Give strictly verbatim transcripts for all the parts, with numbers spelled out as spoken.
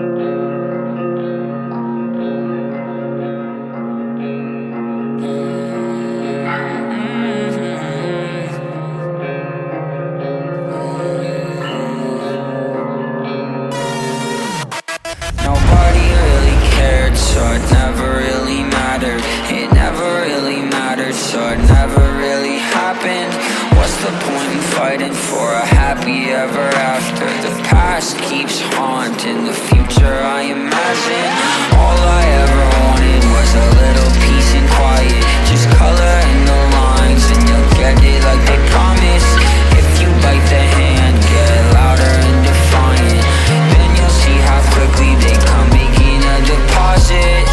Nobody really cared, so it never really mattered. It never really mattered, so it never really happened. What's the point in fighting for a happy ever after? The past keeps haunting the future I imagine. All I ever wanted was a little peace and quiet. Just color in the lines and you'll get it like they promise. If you bite the hand, get louder and defiant, then you'll see how quickly they come making a deposit.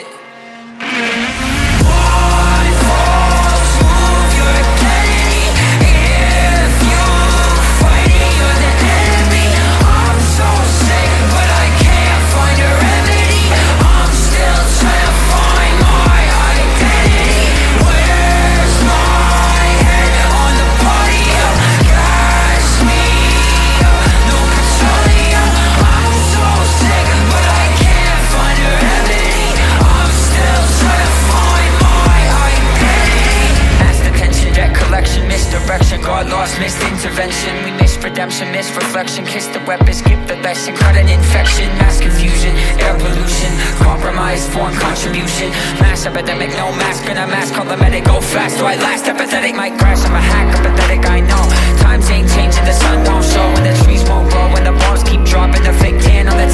God lost, missed intervention. We missed redemption, missed reflection. Kissed the weapon, skipped the lesson. Caught an infection, mass confusion, air pollution, compromise, foreign contribution. Mass epidemic, no mask in a mask. Call the medic, go fast. Do I last? Empathetic might crash. I'm a hack, apathetic, I know. Times ain't changing, the sun don't show. And the trees won't grow. And the bombs keep dropping. The fake tan on the